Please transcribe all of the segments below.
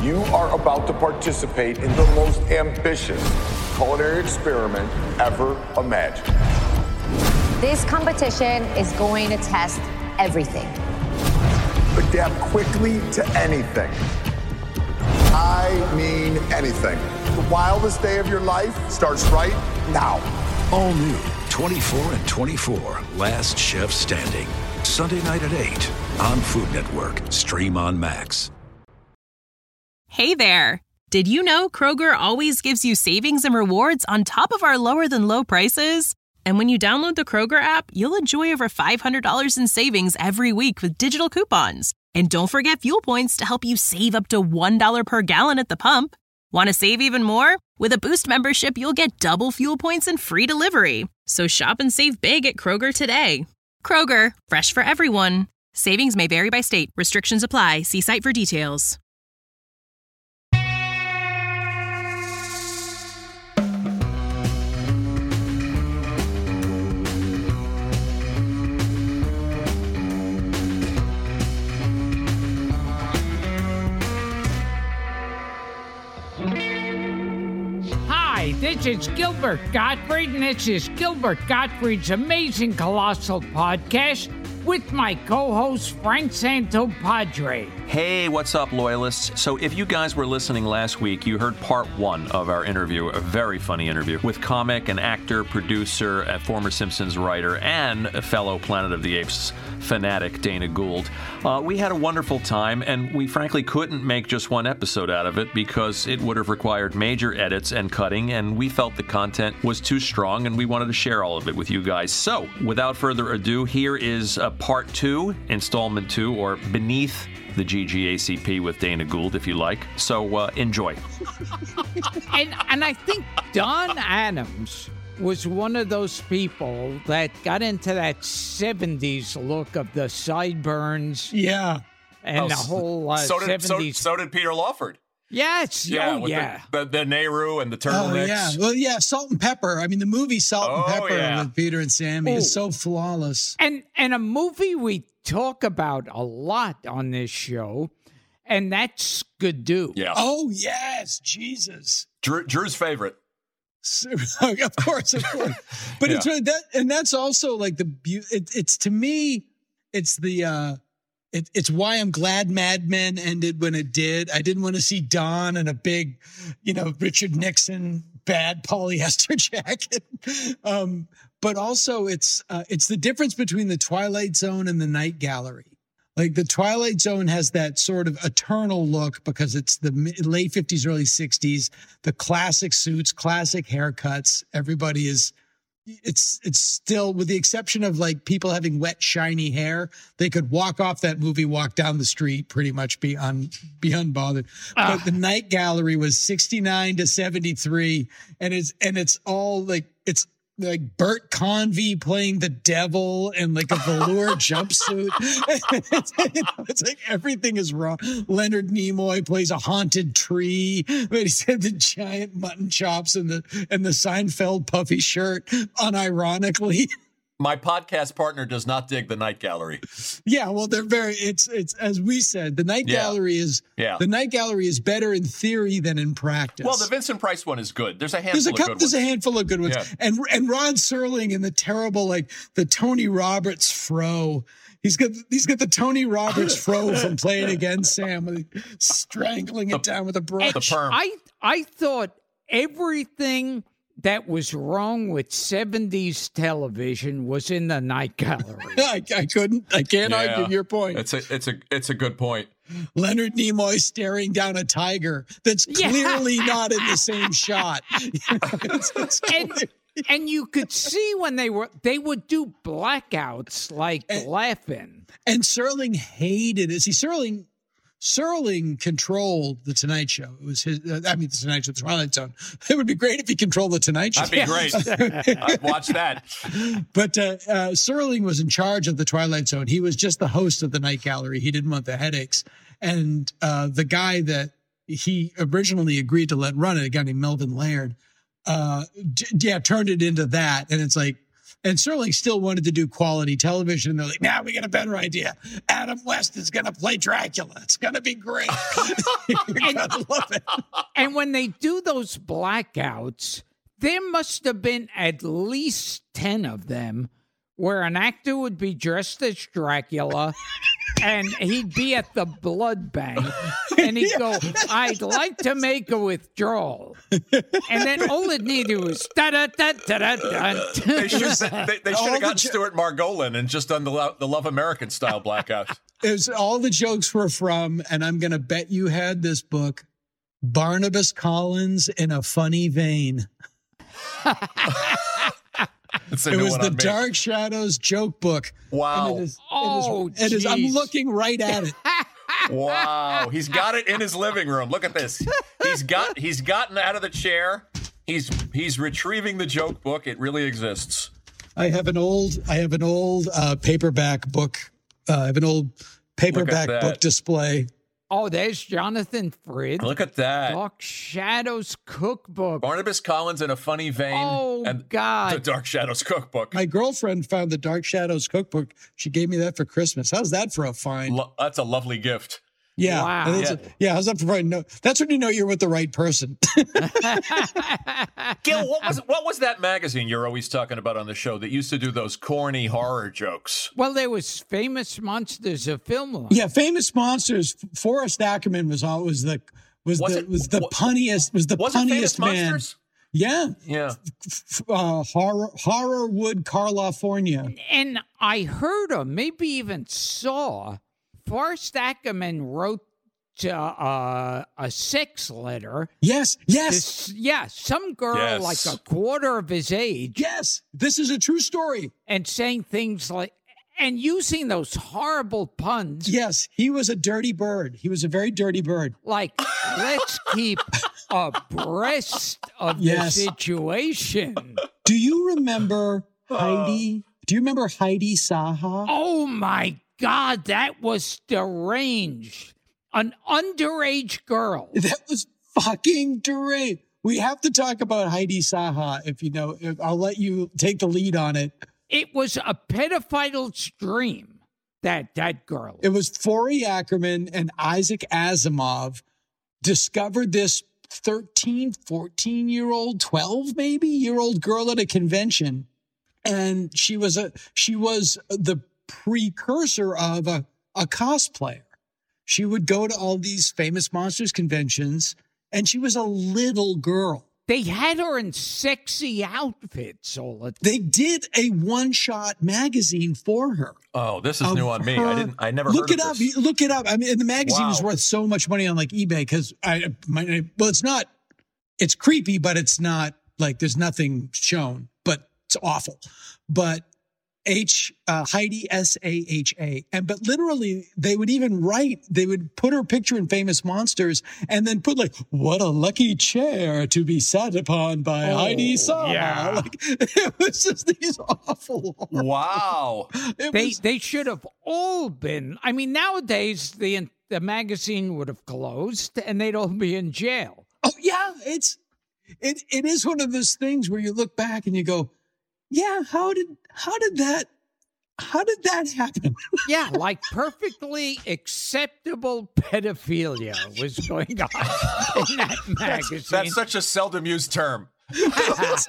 You are about to participate in the most ambitious culinary experiment ever imagined. This competition is going to test everything. Adapt quickly to anything. I mean anything. The wildest day of your life starts right now. All new 24 and 24, Last Chef Standing. Sunday night at 8 on Food Network. Stream on Max. Hey there. Did you know Kroger always gives you savings and rewards on top of our lower than low prices? And when you download the Kroger app, you'll enjoy over $500 in savings every week with digital coupons. And don't forget fuel points to help you save up to $1 per gallon at the pump. Want to save even more? With a Boost membership, you'll get double fuel points and free delivery. So shop and save big at Kroger today. Kroger, fresh for everyone. Savings may vary by state. Restrictions apply. See site for details. Hi, this is Gilbert Gottfried, and this is Gilbert Gottfried's Amazing Colossal Podcast with my co-host Frank Santopadre. Hey, what's up, loyalists? So if you guys were listening last week, you heard part one of our interview, a very funny interview, with comic and actor, producer, a former Simpsons writer, and a fellow Planet of the Apes fanatic, Dana Gould. We had a wonderful time, and we frankly couldn't make just one episode out of it because it would have required major edits and cutting, and we felt the content was too strong, and we wanted to share all of it with you guys. So, without further ado, here is part 2, installment 2, or Beneath the GGACP with Dana Gould, if you like. So, enjoy. And I think Don Adams was one of those people that got into that 70s look of the sideburns. Yeah. And the whole 70s. So did Peter Lawford. Yes. Yeah. The Nehru and the turtlenecks. Oh, yeah. Well, yeah, Salt and Pepper. I mean, the movie Salt and Pepper with Peter and Sammy is so flawless. And a movie we talk about a lot on this show, and that's Skidoo. Yeah. Oh, yes. Jesus. Drew's favorite. Of course. But it's really that, and that's also like it's to me, it's the it's why I'm glad Mad Men ended when it did. I didn't want to see Don in a big, Richard Nixon bad polyester jacket. But also it's the difference between the Twilight Zone and the Night Gallery. Like the Twilight Zone has that sort of eternal look because it's the late 50s, early 60s, the classic suits, classic haircuts. Everybody is, it's still, with the exception of like people having wet, shiny hair, they could walk off that movie, walk down the street, pretty much be unbothered. But the Night Gallery was 69 to 73. And it's all like, it's like Bert Convy playing the devil in like a velour jumpsuit. It's like everything is wrong. Leonard Nimoy plays a haunted tree, but he's had the giant mutton chops and the Seinfeld puffy shirt, unironically. My podcast partner does not dig the Night Gallery. Yeah, well, they're very. It's as we said, the Night Gallery is the Night Gallery is better in theory than in practice. Well, the Vincent Price one is good. There's a handful of good ones. There's a handful of good ones, and Rod Serling in the terrible the Tony Roberts fro. He's got the Tony Roberts fro from Playing Against Sam, strangling it down with a brush. The perm. I thought everything that was wrong with 70s television was in the Night Gallery. I can't argue your point. It's a good point. Leonard Nimoy staring down a tiger that's clearly not in the same shot. And you could see when they would do blackouts like laughing. And Serling hated it. See, Serling controlled The Tonight Show. It was his, The Tonight Show, The Twilight Zone. It would be great if he controlled The Tonight Show. That'd be great. I'd watch that. But Serling was in charge of The Twilight Zone. He was just the host of the Night Gallery. He didn't want the headaches. And the guy that he originally agreed to let run it, a guy named Melvin Laird, turned it into that. And it's like, And Sterling still wanted to do quality television. And they're like, now we got a better idea. Adam West is going to play Dracula. It's going to be great. You're going to love it. And when they do those blackouts, there must have been at least 10 of them where an actor would be dressed as Dracula and he'd be at the blood bank and he'd go, I'd like to make a withdrawal. And then all it needed was da-da-da-da-da-da. They should have gotten Stuart Margolin and just done the Love American style blackout. It was all the jokes were from, and I'm going to bet you had this book, Barnabas Collins in a Funny Vein. It was the Dark Shadows joke book. Wow. It is. I'm looking right at it. Wow. He's got it in his living room. Look at this. He's gotten out of the chair. He's retrieving the joke book. It really exists. I have an old paperback book. I have an old paperback book display. Oh, there's Jonathan Frid. Look at that. Dark Shadows Cookbook. Barnabas Collins in a Funny Vein. Oh, and God. The Dark Shadows Cookbook. My girlfriend found the Dark Shadows Cookbook. She gave me that for Christmas. How's that for a find? That's a lovely gift. Yeah. Wow. How's that for a find? No, that's when you know you're with the right person. Gil, what was that magazine you're always talking about on the show that used to do those corny horror jokes? Well, there was Famous Monsters of Film. Yeah, Famous Monsters. Forrest Ackerman was always the punniest man. Monsters? Yeah. Horrorwood, California. And I heard, or maybe even saw, Forrest Ackerman wrote a sex letter. Yes. Some girl like a quarter of his age. Yes, this is a true story. And saying things like, and using those horrible puns. Yes, he was a dirty bird. He was a very dirty bird. Like, let's keep abreast of the situation. Do you remember Heidi? Do you remember Heidi Saha? Oh, my God, that was deranged. An underage girl. That was fucking deranged. We have to talk about Heidi Saha, if you know. I'll let you take the lead on it. It was a pedophile's dream, that girl. It was Forrest Ackerman and Isaac Asimov discovered this 13, 14-year-old, 12 maybe year old girl at a convention. And she was the precursor of a cosplayer. She would go to all these Famous Monsters conventions, and she was a little girl. They had her in sexy outfits all the time. They did a one-shot magazine for her. Oh, this is new on me. I never look heard it of up. this. Look it up. I mean, the magazine is worth so much money on like eBay because it's not. It's creepy, but it's not like there's nothing shown. But it's awful. But Heidi Saha, but literally they would put her picture in Famous Monsters and then put like, what a lucky chair to be sat upon by Heidi Saha. Yeah. Like, it was just these awful. Wow. They should have all been. I mean, nowadays the magazine would have closed and they'd all be in jail. Oh yeah, it is one of those things where you look back and you go, yeah, how did that happen? Yeah, like perfectly acceptable pedophilia was going on in that magazine. That's such a seldom used term. He's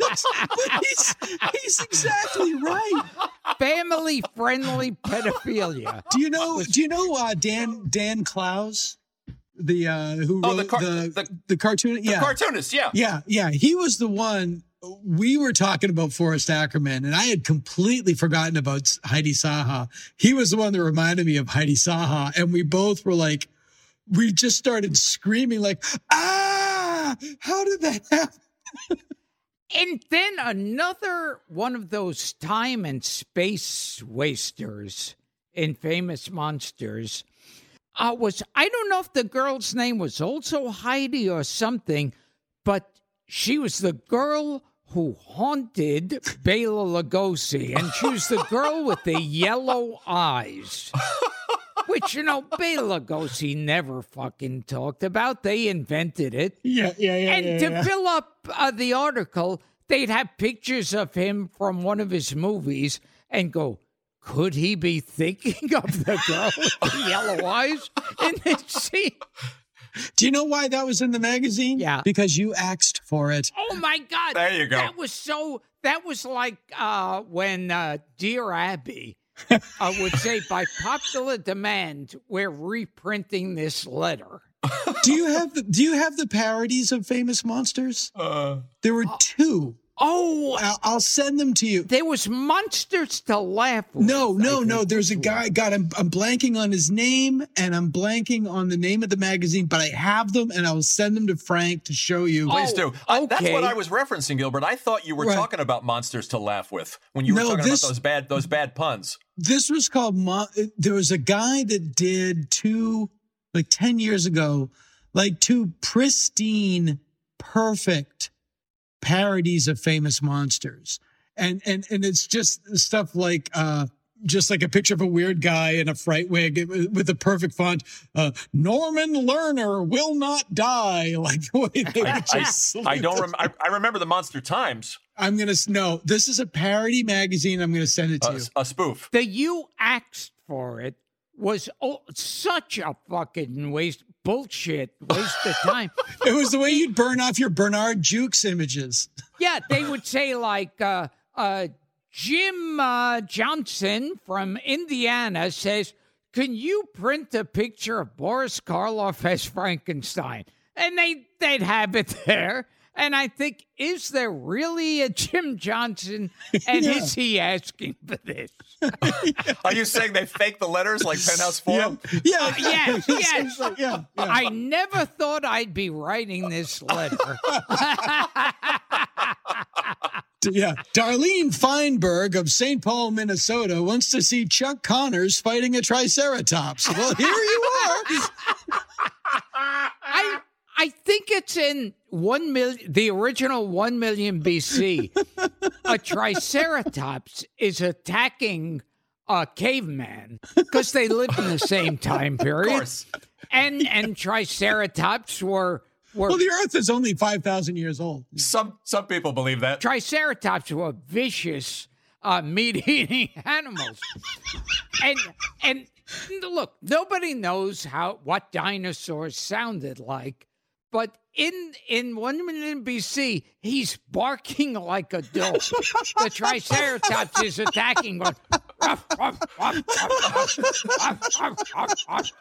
exactly right. Family-friendly pedophilia. Do you know Dan Clowes? Who wrote the cartoon? The cartoonist, Yeah. He was the one. We were talking about Forrest Ackerman, and I had completely forgotten about Heidi Saha. He was the one that reminded me of Heidi Saha, and we both were like, we just started screaming like, how did that happen? And then another one of those time and space wasters in Famous Monsters was, I don't know if the girl's name was also Heidi or something, but she was the girl who haunted Bela Lugosi, and she was the girl with the yellow eyes, which, Bela Lugosi never fucking talked about. They invented it. Yeah. To fill up the article, they'd have pictures of him from one of his movies and go, could he be thinking of the girl with the yellow eyes in this scene? Do you know why that was in the magazine? Yeah. Because you asked for it. Oh, my God. There you go. That was like when Dear Abby would say, by popular demand, we're reprinting this letter. Do you have the parodies of Famous Monsters? There were two. Oh, I'll send them to you. there was Monsters to Laugh with. No. There's a guy. God, I'm blanking on his name, and I'm blanking on the name of the magazine. But I have them, and I will send them to Frank to show you. Please do. okay. That's what I was referencing, Gilbert. I thought you were Right. talking about Monsters to Laugh with when you were talking about those bad puns. This was called. There was a guy that did 10 years ago, two pristine, perfect parodies of Famous Monsters, and it's just stuff like just like a picture of a weird guy in a fright wig with a perfect font. Norman Lerner will not die. Like the way they I remember the Monster Times. This is a parody magazine. I'm going to send it to you. A spoof. The you asked for it was such a fucking waste of time. It was the way you'd burn off your Bernard Jukes images. Yeah, they would say like Jim Johnson from Indiana says, can you print a picture of Boris Karloff as Frankenstein? And they'd have it there. And I think, is there really a Jim Johnson? And is he asking for this? Are you saying they faked the letters like Penthouse Forum? Yeah. Yes. Yeah. I never thought I'd be writing this letter. Yeah. Darlene Feinberg of St. Paul, Minnesota wants to see Chuck Connors fighting a Triceratops. Well, here you are. I think it's in 1 million, the original 1 million BC. A Triceratops is attacking a caveman because they lived in the same time period. Of course. And Triceratops were Well, the Earth is only 5,000 years old. Some people believe that. Triceratops were vicious meat-eating animals. And look, nobody knows what dinosaurs sounded like. But in 1 million BC, he's barking like a dog. The Triceratops is attacking. Going, ruff, ruff, ruff, ruff, ruff, ruff, ruff, ruff.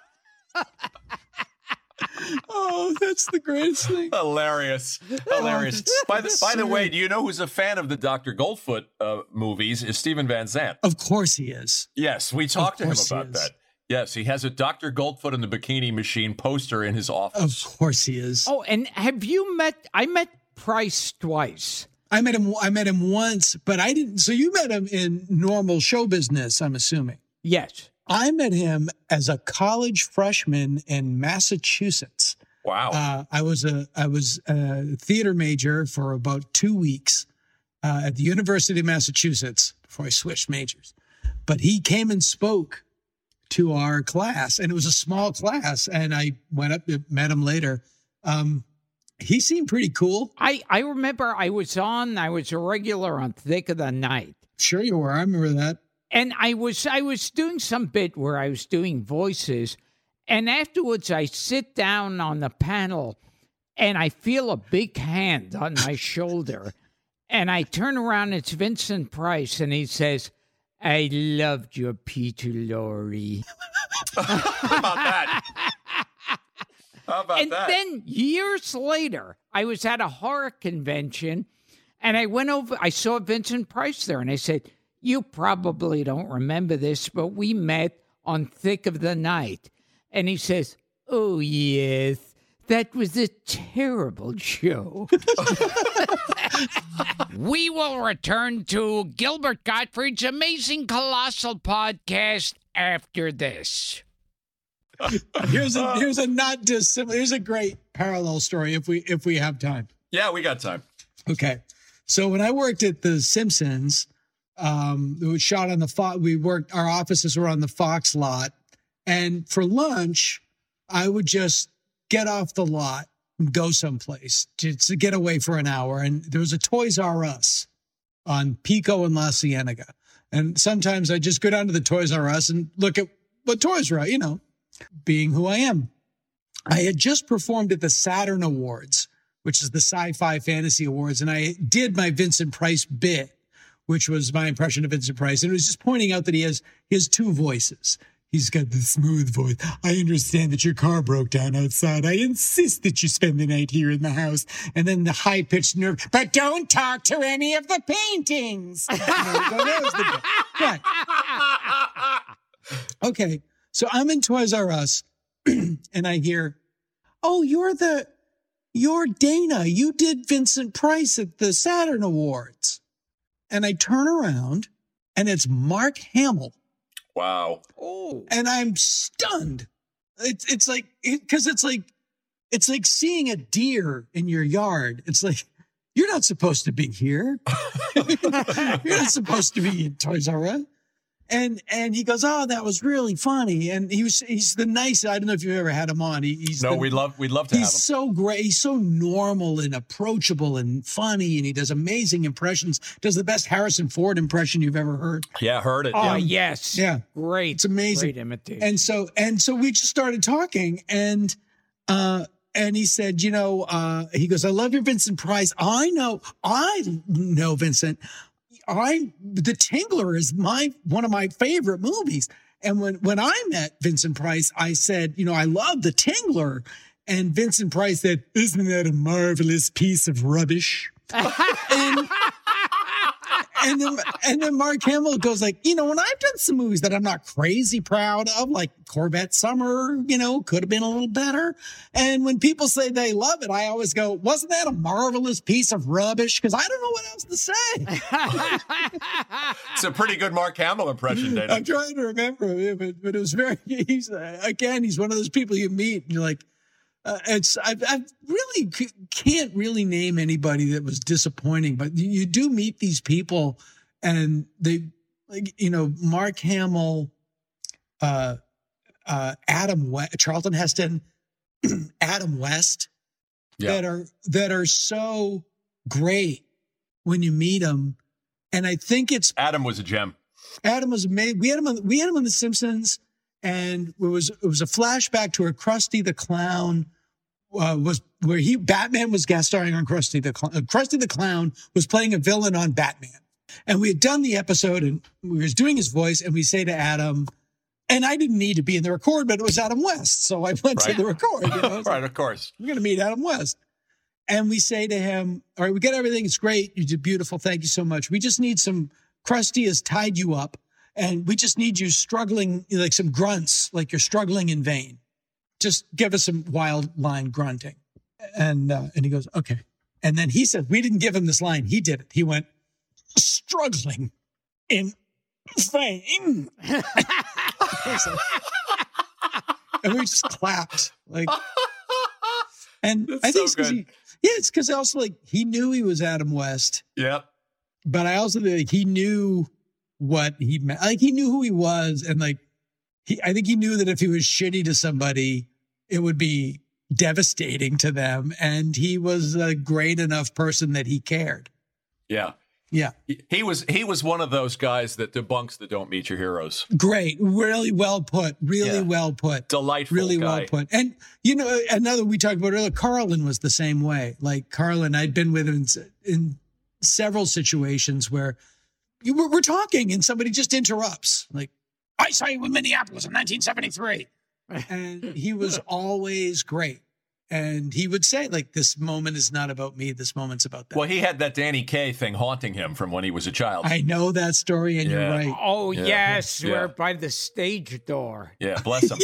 Oh, that's the greatest thing. Hilarious. By the way, do you know who's a fan of the Dr. Goldfoot movies? Is Steven Van Zandt. Of course he is. Yes, we talked to him about that. Yes, he has a Dr. Goldfoot and the Bikini Machine poster in his office. Of course he is. Oh, and have you I met Price twice. I met him once, but I didn't. So you met him in normal show business, I'm assuming. Yes. I met him as a college freshman in Massachusetts. Wow. I was a theater major for about 2 weeks at the University of Massachusetts before I switched majors. But he came and spoke to our class, and it was a small class, and I went up and met him later. He seemed pretty cool. I remember I was a regular on Thick of the Night. Sure you were. I remember that. And I was doing some bit where I was doing voices, and afterwards I sit down on the panel and I feel a big hand on my shoulder, and I turn around, it's Vincent Price, and he says, I loved your Peter Lorre. How about that? And then years later, I was at a horror convention, and I saw Vincent Price there, and I said, you probably don't remember this, but we met on Thick of the Night. And he says, oh, yes, that was a terrible show. We will return to Gilbert Gottfried's Amazing Colossal Podcast after this. Here's a great parallel story if we have time. Yeah, we got time. Okay. So when I worked at The Simpsons, it was shot on the Fox. Our offices were on the Fox lot. And for lunch, I would just get off the lot go someplace to get away for an hour. And there was a Toys R Us on Pico and La Cienega. And sometimes I just go down to the Toys R Us and look at what toys are out, you know, being who I am. I had just performed at the Saturn Awards, which is the Sci-Fi Fantasy Awards. And I did my Vincent Price bit, which was my impression of Vincent Price. And it was just pointing out that he has two voices. He's got the smooth voice. I understand that your car broke down outside. I insist that you spend the night here in the house. And then the high-pitched nerve, but don't talk to any of the paintings. Right. Okay, so I'm in Toys R Us, and I hear, oh, you're Dana. You did Vincent Price at the Saturn Awards. And I turn around, and it's Mark Hamill. Wow. Oh. And I'm stunned. It's like seeing a deer in your yard. It's like, you're not supposed to be here. You're not supposed to be in Toys R Us. And he goes, oh, that was really funny. And he's the nicest. I don't know if you've ever had him on. We'd love to have him. He's so great. He's so normal and approachable and funny. And he does amazing impressions. Does the best Harrison Ford impression you've ever heard. Yeah, heard it. Oh, yeah. yes. Yeah. Great. It's amazing. Great imitation. And so we just started talking, and he said, he goes, I love your Vincent Price. I know, Vincent. The Tingler is one of my favorite movies. And when I met Vincent Price, I said, I love The Tingler. And Vincent Price said, isn't that a marvelous piece of rubbish? And then Mark Hamill goes like, when I've done some movies that I'm not crazy proud of, like Corvette Summer, could have been a little better. And when people say they love it, I always go, wasn't that a marvelous piece of rubbish? Because I don't know what else to say. It's a pretty good Mark Hamill impression, Dana. I'm trying to remember, but it was he's one of those people you meet and you're like, I really can't really name anybody that was disappointing, but you do meet these people, and they, Mark Hamill, Adam West, Charlton Heston, Adam West, yeah, that are so great when you meet them, and I think Adam was a gem. Adam was amazing. We had him on The Simpsons. And it was a flashback to where Krusty the Clown Batman was guest starring on Krusty the Clown. Krusty the Clown was playing a villain on Batman. And we had done the episode, and we was doing his voice, and we say to Adam, and I didn't need to be in the record, but it was Adam West. So I went to the record. Right, of course. We're going to meet Adam West. And we say to him, all right, we got everything. It's great. You did beautiful. Thank you so much. We just need Krusty has tied you up. And we just need you struggling, like some grunts, like you're struggling in vain. Just give us some wild line grunting. And he goes, okay. And then he said, we didn't give him this line. He did it. He went, struggling in vain. And we just clapped. And that's I think so good. it's because also he knew he was Adam West. Yep. But I also think he knew what he meant. He knew who he was. And I think he knew that if he was shitty to somebody, it would be devastating to them. And he was a great enough person that he cared. Yeah. Yeah. He was one of those guys that debunks the don't meet your heroes. Great. Really well put. Really well put. Delightful really guy. Well put. And, another we talked about earlier, Carlin was the same way. Carlin, I'd been with him in several situations where we're talking and somebody just interrupts. I saw you in Minneapolis in 1973. And he was always great. And he would say, this moment is not about me. This moment's about them. Well, he had that Danny Kaye thing haunting him from when he was a child. I know that story, and you're right. Oh, yes. We're by the stage door. Yeah, bless him.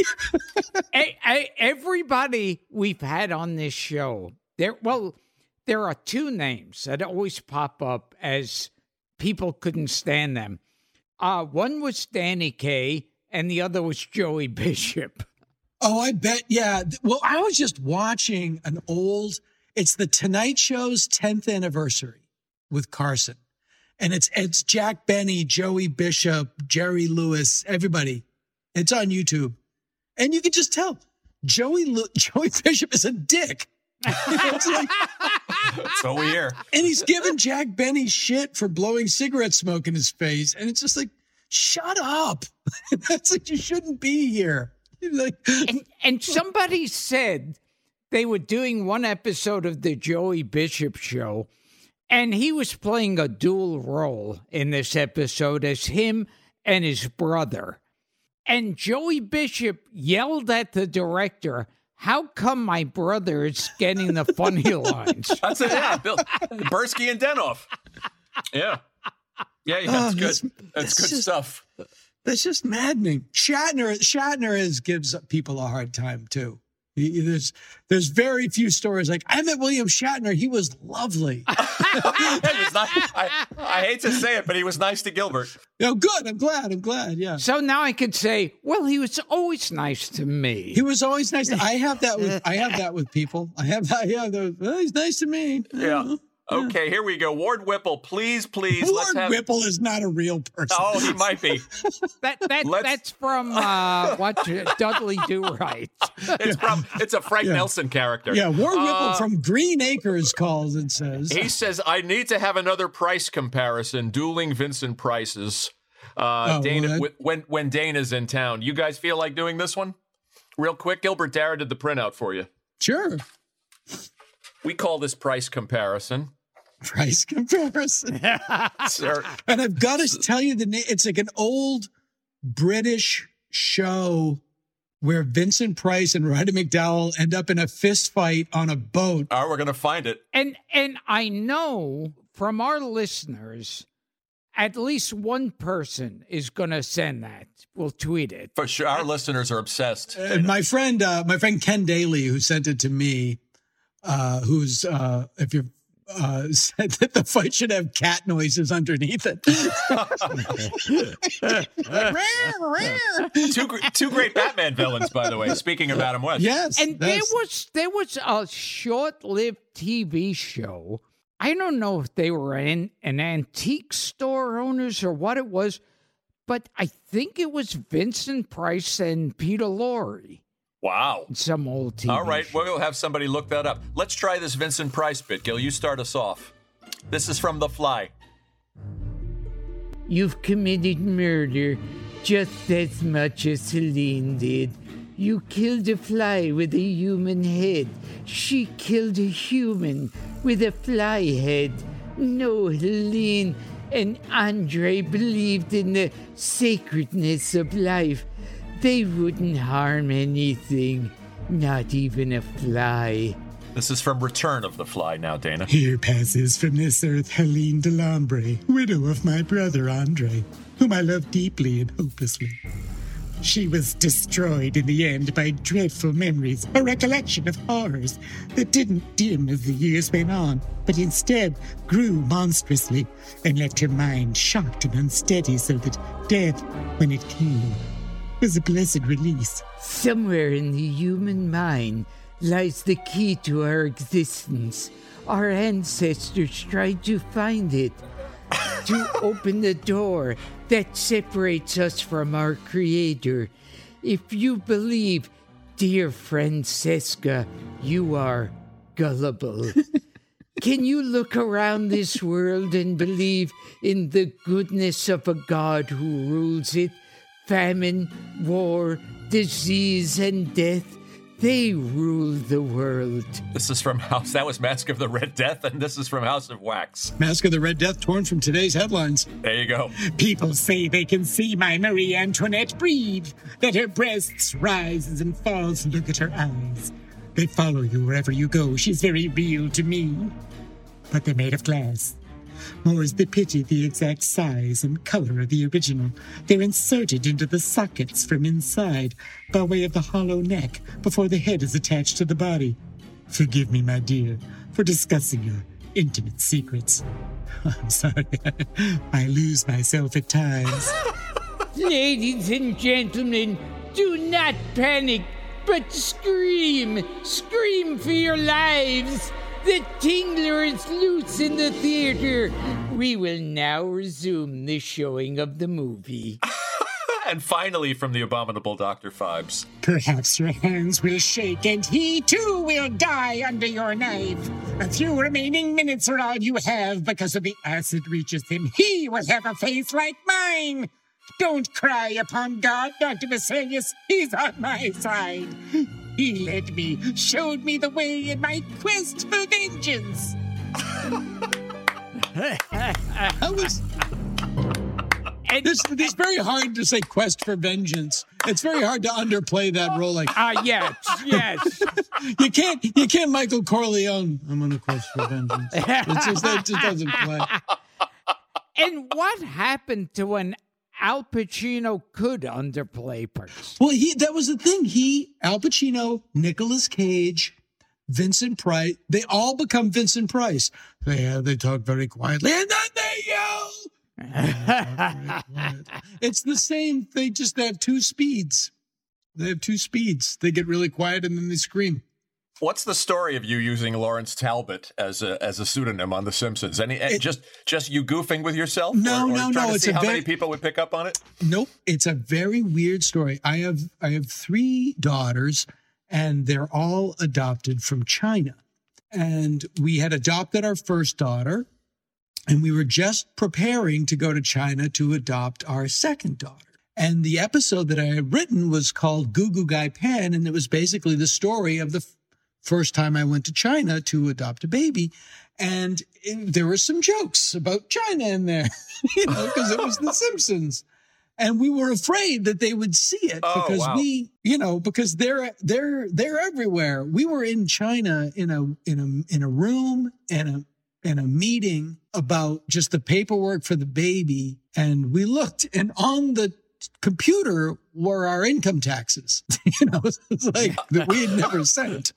Everybody we've had on this show, there are two names that always pop up as people couldn't stand them. One was Danny Kaye, and the other was Joey Bishop. Oh, I bet. Yeah. Well, I was just watching it's the Tonight Show's 10th anniversary with Carson. And it's Jack Benny, Joey Bishop, Jerry Lewis, everybody. It's on YouTube. And you can just tell Joey Bishop is a dick. It's like, So we hear. and he's giving Jack Benny shit for blowing cigarette smoke in his face. And it's just like, shut up. That's like, you shouldn't be here. Like, And somebody said they were doing one episode of the Joey Bishop show, and he was playing a dual role in this episode as him and his brother. And Joey Bishop yelled at the director, "How come my brother is getting the funny lines?" That's it. Yeah, Bill Bursky and Denoff. Yeah, that's good. That's good stuff. That's just maddening. Shatner gives people a hard time too. There's very few stories like, I met William Shatner. He was lovely. He was nice. I hate to say it, but he was nice to Gilbert. Oh, good. I'm glad. Yeah. So now I could say, well, he was always nice to me. He was always nice. I have that with people. Well, he's nice to me. Yeah. Okay, here we go. Ward Whipple, please. Ward Whipple is not a real person. Oh, he might be. That's from Dudley Do Right. It's a Frank Nelson character. Yeah, Ward Whipple from Green Acres calls and says. He says, I need to have another price comparison, dueling Vincent Prices. Dana, when Dana's in town. You guys feel like doing this one? Real quick, Gilbert Dara did the printout for you. Sure. We call this price comparison. Price comparison. Sir. And I've got to tell you the name. It's like an old British show where Vincent Price and Roddy McDowell end up in a fist fight on a boat. All right, we're going to find it. And I know from our listeners, at least one person is going to send that. We'll tweet it. For sure. Our listeners are obsessed. My friend Ken Daly, who sent it to me, who's if you said that the fight should have cat noises underneath it. Two great Batman villains, by the way. Speaking of Adam West, yes, and there was a short-lived TV show. I don't know if they were in an antique store owners or what it was, but I think it was Vincent Price and Peter Lorre. Wow. Some old TV All right, show. we'll have somebody look that up. Let's try this Vincent Price bit. Gil, you start us off. This is from The Fly. You've committed murder just as much as Celine did. You killed a fly with a human head. She killed a human with a fly head. No, Helene and Andre believed in the sacredness of life. They wouldn't harm anything, not even a fly. This is from Return of the Fly now, Dana. Here passes from this earth Helene Delambre, widow of my brother Andre, whom I love deeply and hopelessly. She was destroyed in the end by dreadful memories, a recollection of horrors that didn't dim as the years went on, but instead grew monstrously and left her mind shocked and unsteady so that death, when it came, was a blessed release. Somewhere in the human mind lies the key to our existence. Our ancestors tried to find it, to open the door that separates us from our Creator. If you believe, dear friend Seska, you are gullible. Can you look around this world and believe in the goodness of a God who rules it? Famine, war, disease, and death, they rule the world. This is from House. That was Mask of the Red Death, and this is from House of Wax. Mask of the Red Death torn from today's headlines. There you go. People say they can see my Marie Antoinette breathe, that her breasts rise and falls. Look at her eyes. They follow you wherever you go. She's very real to me. But they're made of glass. More is the pity the exact size and color of the original. They're inserted into the sockets from inside by way of the hollow neck before the head is attached to the body. Forgive me, my dear, for discussing your intimate secrets. I'm sorry. I lose myself at times. Ladies and gentlemen, do not panic, but scream. Scream for your lives. The Tingler is loose in the theater. We will now resume the showing of the movie. And finally, from the abominable Dr. Phibes. Perhaps your hands will shake, and he too will die under your knife. A few remaining minutes are all you have because if the acid reaches him, he will have a face like mine. Don't cry upon God, Dr. Vesalius. He's on my side. He led me, showed me the way in my quest for vengeance. It's very hard to say quest for vengeance. It's very hard to underplay that role. Like, yes. you can't Michael Corleone. I'm on a quest for vengeance. It just doesn't play. And what happened to when Al Pacino could underplay parts? Well, that was the thing. Al Pacino, Nicolas Cage, Vincent Price, they all become Vincent Price. They talk very quietly, and then they yell. It's the same. They just have two speeds. They get really quiet and then they scream. What's the story of you using Lawrence Talbot as a pseudonym on The Simpsons? Just you goofing with yourself? No. To see how many people would pick up on it? Nope. It's a very weird story. I have 3 daughters, and they're all adopted from China. And we had adopted our first daughter, and we were just preparing to go to China to adopt our second daughter. And the episode that I had written was called Goo Goo Gai Pan, and it was basically the story of the first time I went to China to adopt a baby. And there were some jokes about China in there, because it was The Simpsons. And we were afraid that they would see it because they're everywhere. We were in China in a room and a meeting about just the paperwork for the baby. And we looked, and on the computer were our income taxes. It's like that we had never sent.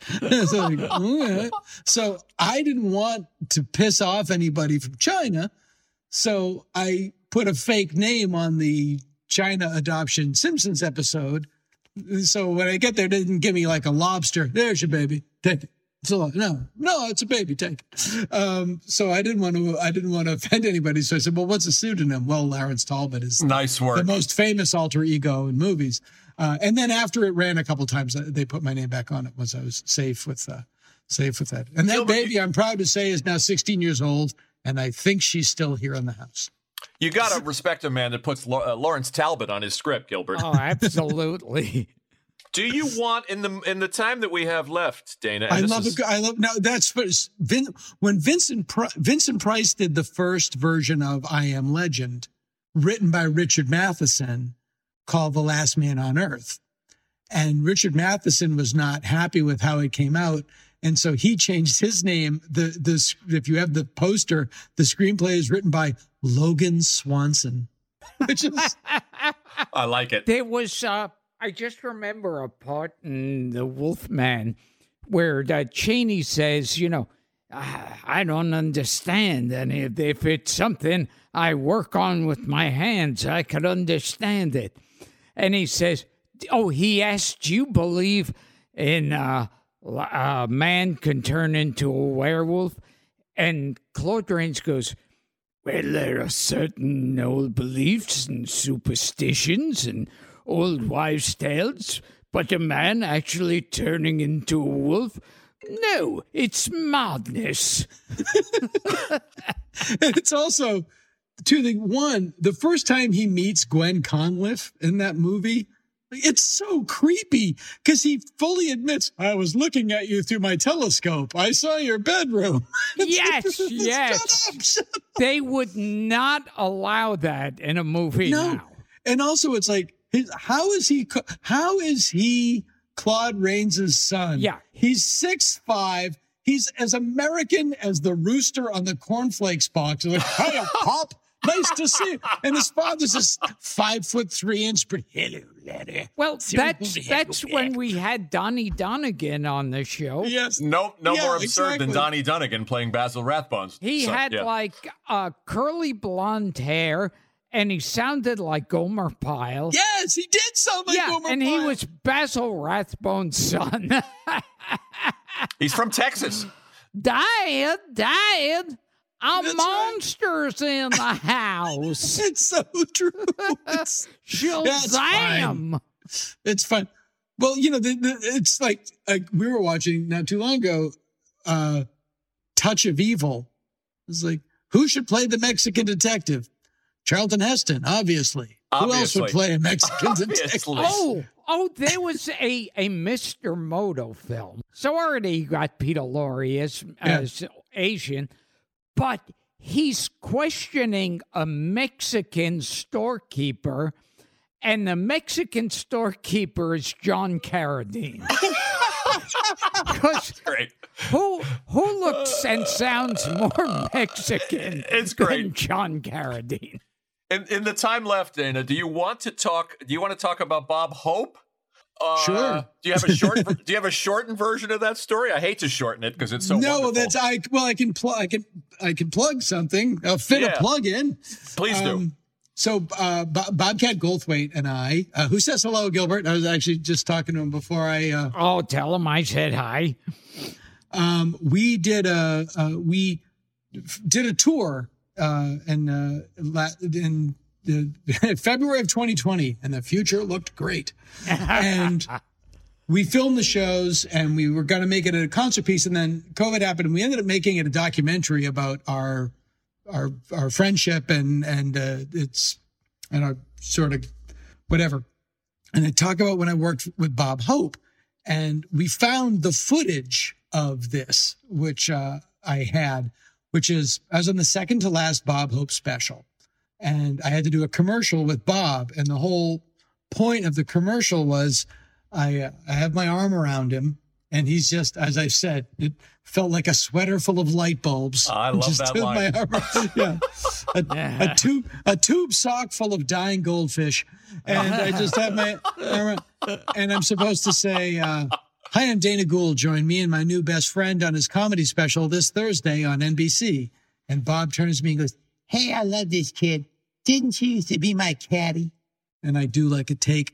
So I didn't want to piss off anybody from China. So I put a fake name on the China adoption Simpsons episode. So when I get there, they didn't give me like a lobster. There's your baby. Take it. No, it's a baby. Take it. So I didn't want to offend anybody. So I said, well, what's a pseudonym? Well, Lawrence Talbot is nice work. The most famous alter ego in movies. And then after it ran a couple times, they put my name back on it once I was safe with that. And that baby, I'm proud to say, is now 16 years old. And I think she's still here in the house. You got to respect a man that puts Lawrence Talbot on his script, Gilbert. Oh, absolutely. Do you want in the time that we have left, Dana? When Vincent Price did the first version of I Am Legend, written by Richard Matheson, called The Last Man on Earth, and Richard Matheson was not happy with how it came out, and so he changed his name. If you have the poster, the screenplay is written by Logan Swanson, which is I like it. There was I just remember a part in The Wolfman where Cheney says, I don't understand. And if it's something I work on with my hands, I could understand it. And he says, he asked, do you believe in a man can turn into a werewolf? And Claude Rains goes, well, there are certain old beliefs and superstitions and old wives' tales, but a man actually turning into a wolf? No, it's madness. And it's also the first time he meets Gwen Conliffe in that movie, it's so creepy because he fully admits, I was looking at you through my telescope. I saw your bedroom. Yes. Shut up. They would not allow that in a movie now. And also it's like, how is he Claude Rains' son? Yeah. He's 6'5". He's as American as the rooster on the cornflakes box. Like, hiya, Pop. Nice to see you. And his father's this 5'3" but hello, laddie. Well, that's when we had Donnie Donegan on the show. Yes. No more absurd than Donnie Donegan playing Basil Rathbone's He son. had curly blonde hair, and he sounded like Gomer Pyle. Yes, he did sound like Gomer Pyle. And he was Basil Rathbone's son. He's from Texas. Dad, A monster's in the house. It's so true. Shazam! It's fun. Well, it's like we were watching not too long ago, Touch of Evil. It's like, who should play the Mexican detective? Charlton Heston, obviously. Who else would play a Mexican detective? Oh, there was a Mr. Moto film. So already you got Peter Lorre as Asian, but he's questioning a Mexican storekeeper, and the Mexican storekeeper is John Carradine. Great. Who looks and sounds more Mexican than John Carradine? In the time left, Dana, do you want to talk about Bob Hope? Sure. Do you have a shortened version of that story? I hate to shorten it because it's so wonderful. I can plug something. I'll fit a plug in. Please do. So Bobcat Goldthwait and I, who says hello, Gilbert? I was actually just talking to him before I. Tell him I said hi. We did a tour in February of 2020, and the future looked great. And we filmed the shows, and we were going to make it a concert piece, and then COVID happened, and we ended up making it a documentary about our friendship and our sort of whatever. And I talk about when I worked with Bob Hope, and we found the footage of this, which I had, which is I was on the second to last Bob Hope special, and I had to do a commercial with Bob, and the whole point of the commercial was I have my arm around him, and he's just, as I said, it felt like a sweater full of light bulbs. I love that line. A tube sock full of dying goldfish, and I just have my arm, and I'm supposed to say, "Hi, I'm Dana Gould. Join me and my new best friend on his comedy special this Thursday on NBC." And Bob turns to me and goes, "Hey, I love this kid. Didn't you used to be my caddy?" And I do like a take.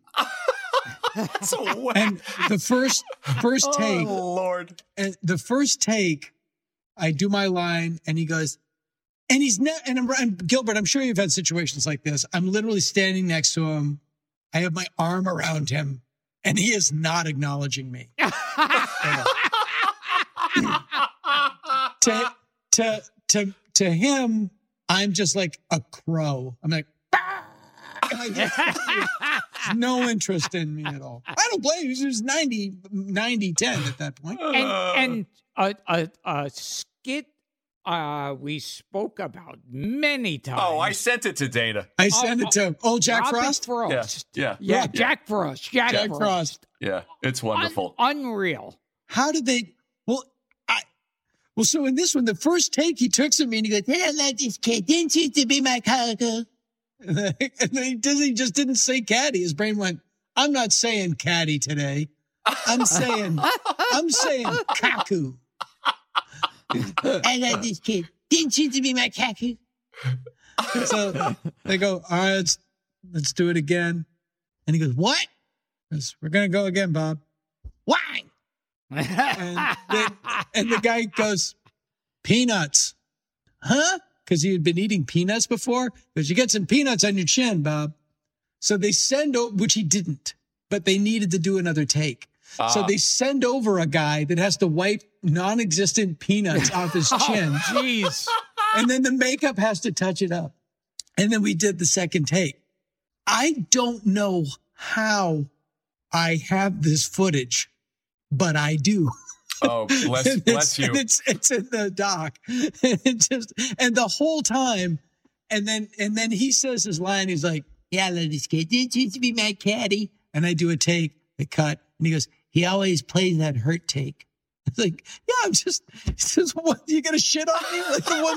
So whack. And the first take, oh Lord! And the first take, I do my line, and he goes, and he's not. And Gilbert, I'm sure you've had situations like this. I'm literally standing next to him. I have my arm around him, and he is not acknowledging me. To him, I'm just like a crow. I'm like. No interest in me at all. I don't blame you. It was 90-10 at that point. And a skit we spoke about many times. Oh, I sent it to Dana. I sent it to Jack Frost? Yeah, Jack Frost. Jack Frost. Yeah, it's wonderful. Unreal. How did they... So in this one, the first take, he took some me and he goes, "Hey, I love this kid. Didn't you used to be my cargo?" And then he just didn't say caddy. His brain went, "I'm not saying caddy today. I'm saying kaku." "I love this kid. Didn't you used to be my kaku?" So they go, "All right, let's do it again." And he goes, "What?" "We're going to go again, Bob." "Why?" And the guy goes, "Peanuts." "Huh?" Because he had been eating peanuts before. Because you get some peanuts on your chin, Bob. So they send over, which he didn't, but they needed to do another take. So they send over a guy that has to wipe non-existent peanuts off his chin. Jeez. And then the makeup has to touch it up. And then we did the second take. I don't know how I have this footage, but I do. Oh, bless you. It's in the doc. And the whole time, and then he says his line. He's like, "Yeah, I love this kid. Didn't you used to be my caddy?" And I do a take, a cut, and he goes, "He always plays that hurt take." It's like, yeah, he says, "What? You gonna shit on me?" Like the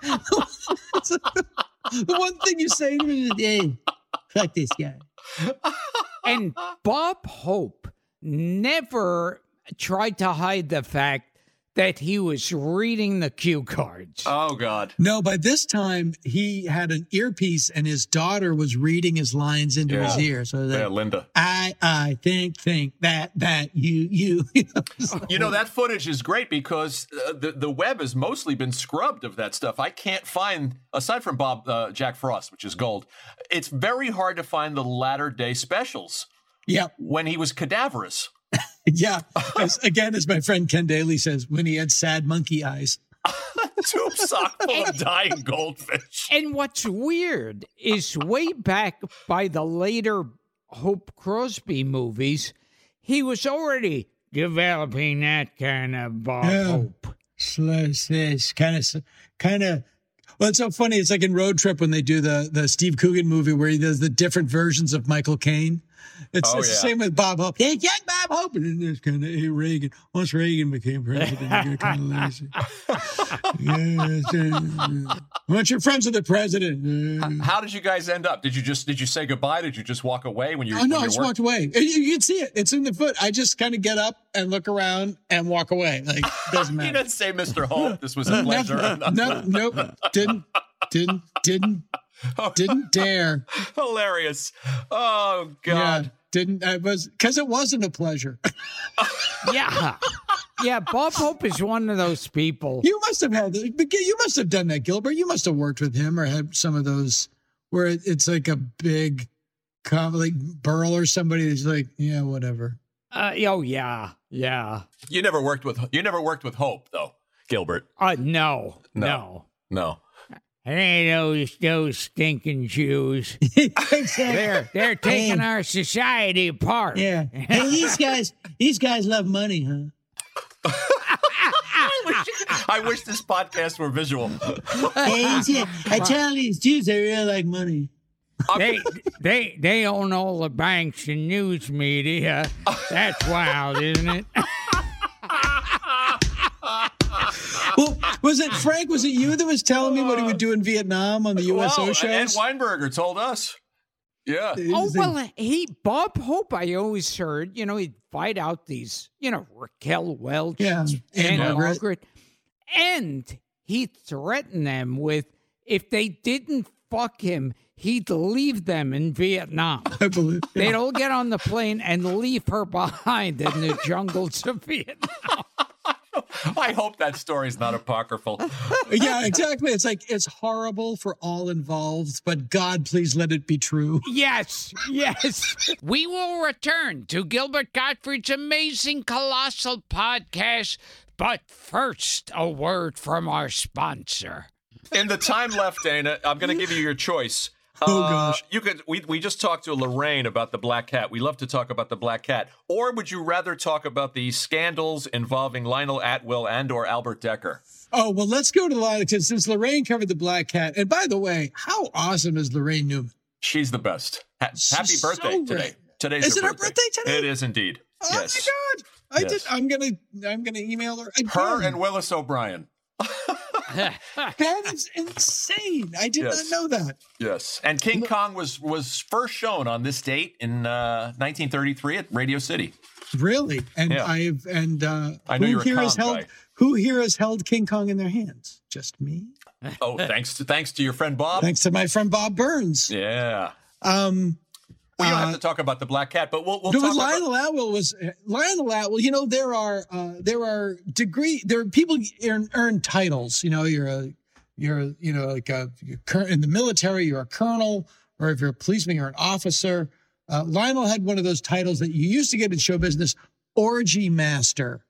one thing you say to me is, "Hey, fuck this guy." And Bob Hope never tried to hide the fact that he was reading the cue cards. Oh, God. No, by this time, he had an earpiece and his daughter was reading his lines into his ear. So that, Linda. I think that you. You know, that footage is great because the web has mostly been scrubbed of that stuff. I can't find, aside from Jack Frost, which is gold, it's very hard to find the latter-day specials. Yeah. When he was cadaverous. Yeah. As my friend Ken Daly says, when he had sad monkey eyes. Tube sock full of dying goldfish. And what's weird is way back by the later Hope Crosby movies, he was already developing that kind of Bob Hope. Kind of. Well, it's so funny. It's like in Road Trip when they do the Steve Coogan movie where he does the different versions of Michael Caine. It's the same with Bob Hope. Hey, young Bob Hope. And then there's kind of Reagan. Once Reagan became president, he got kind of lazy. Once you're friends with the president. How did you guys end up? Did you say goodbye? Did you just walk away when you? Oh, no, I just walked away. You can see it. It's in the foot. I just kind of get up and look around and walk away. Like, doesn't matter. You didn't say, Mr. Hope, this was a pleasure. Nope. Didn't dare. Hilarious. Oh, God. Yeah, because it wasn't a pleasure. Yeah. Yeah, Bob Hope is one of those people. You must have done that, Gilbert. You must have worked with him or had some of those where it's like a big, like Burl or somebody that's like, yeah, whatever. Yeah. You never worked with Hope, though, Gilbert. No. Hey, those stinking Jews. They're taking our society apart. Yeah. Hey, these guys love money, huh? I wish this podcast were visual. Hey, I tell these Jews they really like money. They own all the banks and news media. That's wild, isn't it? Well, was it Frank? Was it you that was telling me what he would do in Vietnam on the USO shows? Ed Weinberger told us. Yeah. Oh, well, Bob Hope, I always heard, he'd fight out these, Raquel Welch and Margaret. And he threatened them with, if they didn't fuck him, he'd leave them in Vietnam. I believe. Yeah. They'd all get on the plane and leave her behind in the jungles of Vietnam. I hope that story's not apocryphal. Yeah, exactly. It's like, it's horrible for all involved, but God, please let it be true. Yes. We will return to Gilbert Gottfried's amazing, colossal podcast. But first, a word from our sponsor. In the time left, Dana, I'm going to give you your choice. Oh, gosh. We just talked to Lorraine about the Black Cat. We love to talk about the Black Cat. Or would you rather talk about the scandals involving Lionel Atwill and or Albert Decker? Oh, well, let's go to the line, because since Lorraine covered the Black Cat. And by the way, how awesome is Lorraine Newman? She's the best. Happy birthday today. Today's her birthday today? It is indeed. Oh, yes. my God. I'm gonna email her again. Her and Willis O'Brien. That is insane. I did not know that. Yes. And King Kong was first shown on this date in 1933 at Radio City. Really? And I know you're a Kong guy. Who here has held King Kong in their hands? Just me? Oh, thanks to your friend Bob. Thanks to my friend Bob Burns. Yeah. We don't have to talk about the Black Cat, but we'll talk about Lionel Atwill. There are people earn titles. You're like in the military, you're a colonel, or if you're a policeman, you're an officer. Lionel had one of those titles that you used to get in show business, orgy master.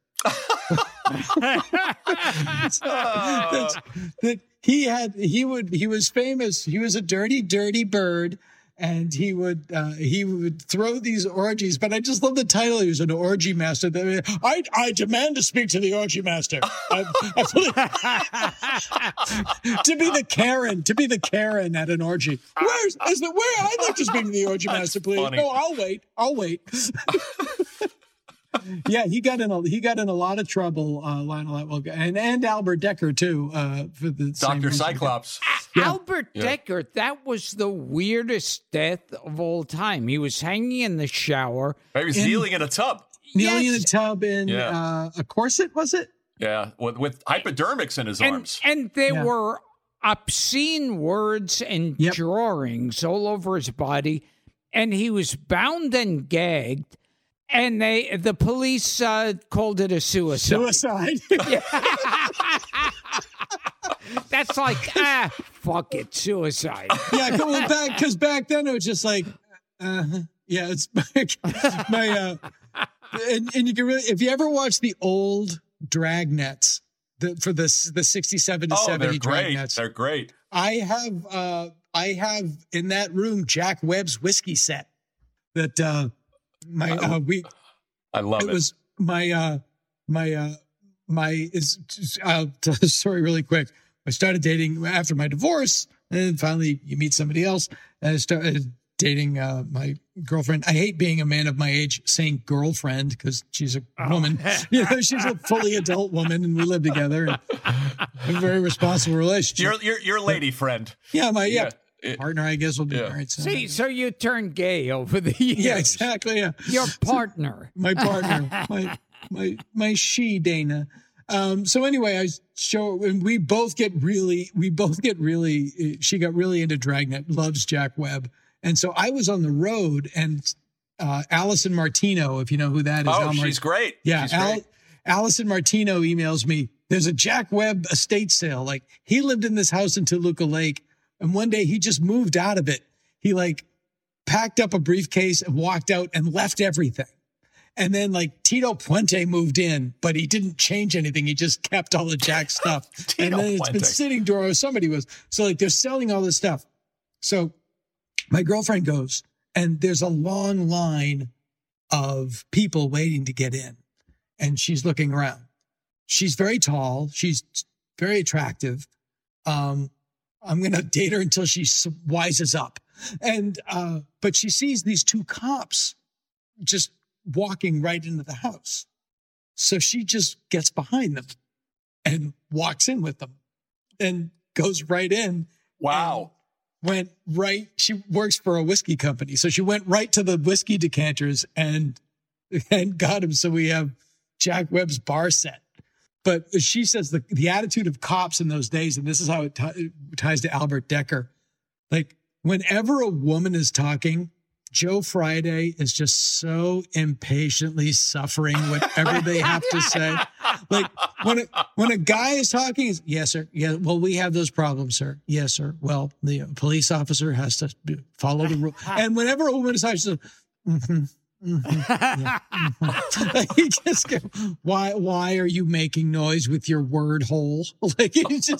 He was famous. He was a dirty bird. And he would throw these orgies, but I just love the title. He was an orgy master. I demand to speak to the orgy master. To be the Karen at an orgy. I'd like to speak to the orgy master, please. Funny. No, I'll wait. Yeah, he got in a lot of trouble, Lionel Atwill, and Albert Decker too, for the Dr. Cyclops. Yeah. Albert Decker, that was the weirdest death of all time. He was hanging in the shower. He was kneeling in a tub. Kneeling in a tub in a corset, was it? Yeah, with hypodermics in his arms. And there were obscene words and drawings all over his body, and he was bound and gagged, and the police called it a suicide. That's like, fuck it, suicide. Yeah, going back, because back then it was just like, it's my and you can really, if you ever watch the old Dragnets, for the 67 to 70 Dragnets, they're great. I have in that room Jack Webb's whiskey set that I love it. It was I'll tell the story really quick. I started dating after my divorce, and finally you meet somebody else, and I started dating my girlfriend. I hate being a man of my age saying girlfriend because she's a woman. She's a fully adult woman, and we live together. And a very responsible relationship. Your lady friend. Yeah, my partner, I guess, will be married soon. See, so you turned gay over the years. Yeah, exactly. Yeah, your partner, my partner, my she Dana. So anyway, and we both get really. She got really into Dragnet. Loves Jack Webb. And so I was on the road, and Allison Martino, if you know who that is. Oh, she's great. Yeah, Allison Martino emails me, there's a Jack Webb estate sale. Like, he lived in this house in Toluca Lake, and one day he just moved out of it. He, packed up a briefcase and walked out and left everything. And then, Tito Puente moved in, but he didn't change anything. He just kept all the Jack stuff. And then it's been sitting there, or somebody was. So, they're selling all this stuff. So my girlfriend goes, and there's a long line of people waiting to get in. And she's looking around. She's very tall. She's very attractive. I'm going to date her until she wises up. And, but she sees these two cops just walking right into the house. So she just gets behind them and walks in with them and goes right in. Wow. Went right. She works for a whiskey company. So she went right to the whiskey decanters and got him. So we have Jack Webb's bar set. But she says the attitude of cops in those days, and this is how it ties to Albert Decker. Whenever a woman is talking, Joe Friday is just so impatiently suffering whatever they have to say. When a guy is talking, yes, sir. Yeah, well, we have those problems, sir. Yes, sir. Well, the police officer has to follow the rule. And whenever a woman is talking, she says, he just goes, why are you making noise with your word hole? It's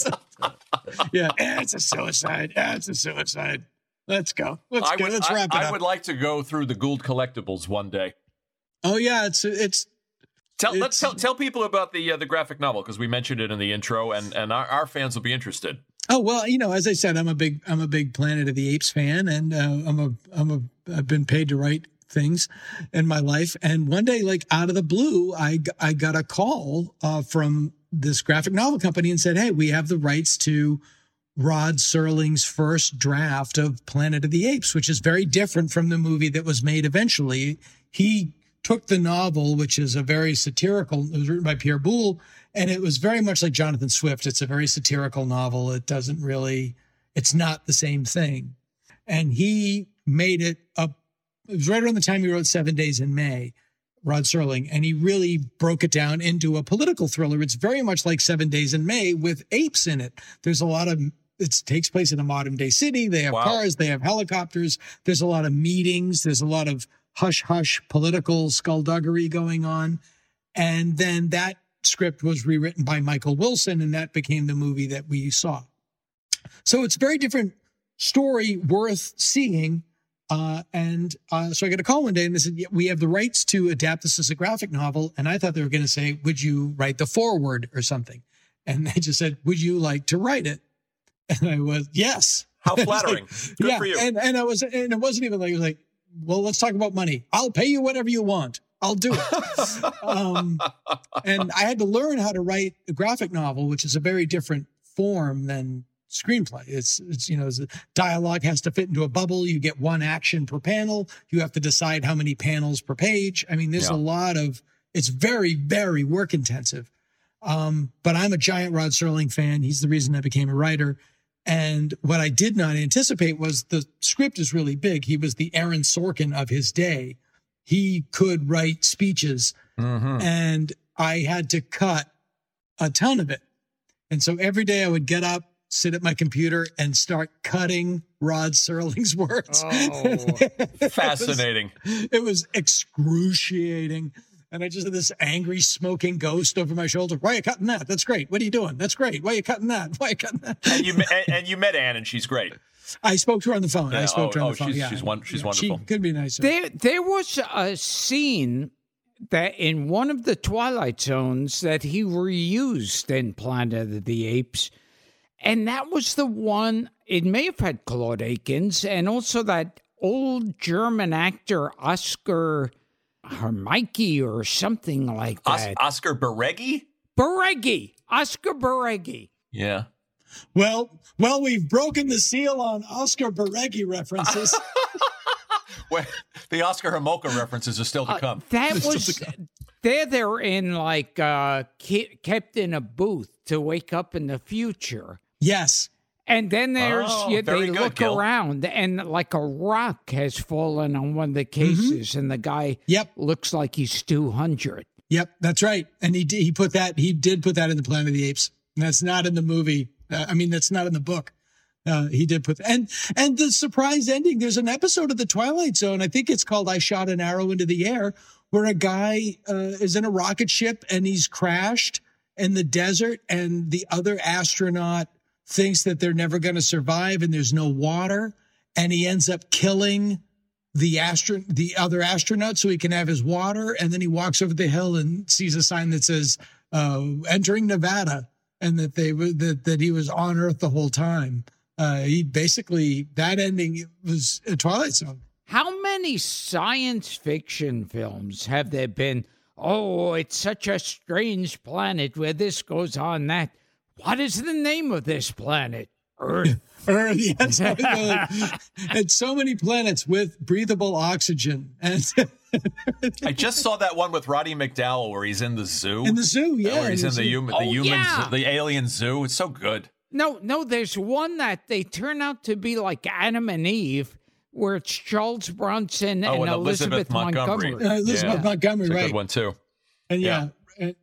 a suicide. It's a suicide. Let's go. Let's wrap it up. I would like to go through the Gould collectibles one day. Oh yeah, let's tell people about the graphic novel, because we mentioned it in the intro, and our fans will be interested. Oh well, as I said, I'm a big Planet of the Apes fan, and I've been paid to write things in my life. And one day, out of the blue, I got a call from this graphic novel company and said, "Hey, we have the rights to Rod Serling's first draft of Planet of the Apes," which is very different from the movie that was made eventually. He took the novel, which is a very satirical, it was written by Pierre Boulle, and it was very much like Jonathan Swift. It's a very satirical novel. It's not the same thing. And he made it up. It was right around the time he wrote 7 Days in May, Rod Serling, and he really broke it down into a political thriller. It's very much like 7 Days in May with apes in it. There's a lot of, it takes place in a modern day city. They have cars, they have helicopters. There's a lot of meetings. There's a lot of hush-hush political skullduggery going on. And then that script was rewritten by Michael Wilson, and that became the movie that we saw. So it's a very different story, worth seeing. So I got a call one day and they said, we have the rights to adapt this as a graphic novel. And I thought they were going to say, would you write the foreword or something? And they just said, would you like to write it? And I was, yes. How flattering. Good for you. And it wasn't even like, it was like, well, let's talk about money. I'll pay you whatever you want. I'll do it. And I had to learn how to write a graphic novel, which is a very different form than screenplay. It's dialogue has to fit into a bubble. You get one action per panel. You have to decide how many panels per page. I mean, there's a lot of, it's very, very work intensive. But I'm a giant Rod Serling fan. He's the reason I became a writer. And what I did not anticipate was the script is really big. He was the Aaron Sorkin of his day. He could write speeches, and I had to cut a ton of it. And so every day I would get up, sit at my computer, and start cutting Rod Serling's words. Oh, fascinating. It was excruciating. And I just had this angry, smoking ghost over my shoulder. Why are you cutting that? That's great. What are you doing? That's great. Why are you cutting that? Why are you cutting that? And you met Anne, and she's great. I spoke to her on the phone. I spoke to her on the phone. She's wonderful. She could be nicer. There was a scene that in one of the Twilight Zones that he reused in Planet of the Apes. And that was the one, it may have had Claude Akins and also that old German actor, Oscar Hermike or something like that. Oscar Bareggi? Oscar Bareggi. Yeah. Well, we've broken the seal on Oscar Bareggi references. Well, the Oscar Homolka references are still to come. That was, they're in like kept in a booth to wake up in the future. Yes. And then there's, they look Gil. around and like a rock has fallen on one of the cases and the guy looks like he's 200. Yep, that's right. And he did put that in the Planet of the Apes. And that's not in the movie. That's not in the book. He did put and the surprise ending. There's an episode of the Twilight Zone. I think it's called "I Shot an Arrow into the Air," where a guy is in a rocket ship and he's crashed in the desert, and the other astronaut thinks that they're never going to survive, and there's no water, and he ends up killing the other astronaut so he can have his water, and then he walks over the hill and sees a sign that says "Entering Nevada," and that he was on Earth the whole time. That ending was a Twilight Zone. How many science fiction films have there been? Oh, it's such a strange planet where this goes on, that. What is the name of this planet? Earth. Earth, yes. And so many planets with breathable oxygen. And I just saw that one with Roddy McDowall where he's in the zoo. In the zoo, yeah. Where he's in the alien zoo. It's so good. No, there's one that they turn out to be like Adam and Eve, where it's Charles Bronson and Elizabeth Montgomery. Elizabeth Montgomery, it's a right. good one, too. And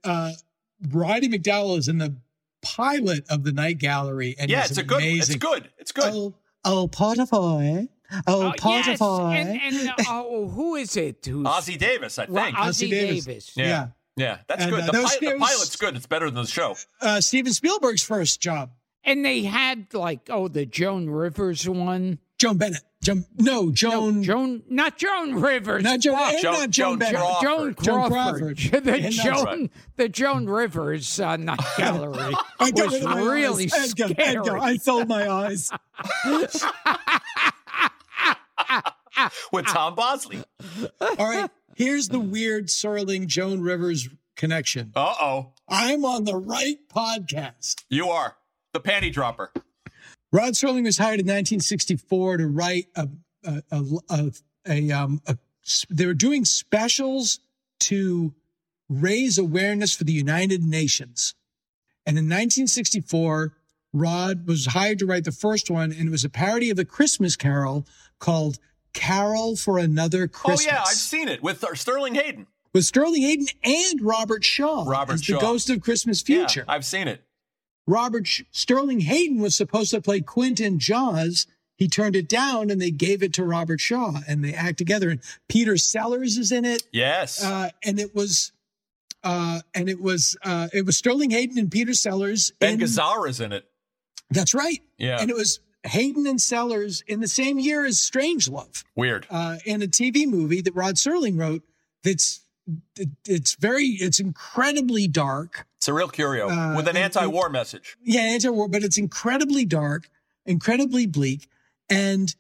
Roddy McDowall is in the pilot of The Night Gallery. And it's amazing. It's good. Oh, Portafoy. Oh, Portafoy. Yes. And who is it? Ozzie Davis, I think. Ozzie Davis. Yeah, that's good. The pilot's good. It's better than the show. Steven Spielberg's first job. And they had the Joan Rivers one. Joan Bennett. Not Joan Rivers. Not Joan Bennett. Joan Crawford. The Joan Rivers Night Gallery was really scary. Edgar, I sold my eyes. With Tom Bosley. All right, here's the weird Serling Joan Rivers connection. Uh-oh. I'm on the right podcast. You are. The panty dropper. Rod Serling was hired in 1964 to write they were doing specials to raise awareness for the United Nations. And in 1964, Rod was hired to write the first one, and it was a parody of a Christmas carol called Carol for Another Christmas. Oh, yeah, I've seen it with Sterling Hayden. With Sterling Hayden and Robert Shaw. The Ghost of Christmas Future. Yeah, I've seen it. Sterling Hayden was supposed to play Quint in Jaws. He turned it down, and they gave it to Robert Shaw, and they act together. And Peter Sellers is in it. Yes. And it was Sterling Hayden and Peter Sellers. Ben Gazzara's in it. That's right. Yeah. And it was Hayden and Sellers in the same year as Strangelove. Weird. In a TV movie that Rod Serling wrote. It's incredibly dark. It's a real curio with an anti-war message. Yeah, anti-war, but it's incredibly dark, incredibly bleak. And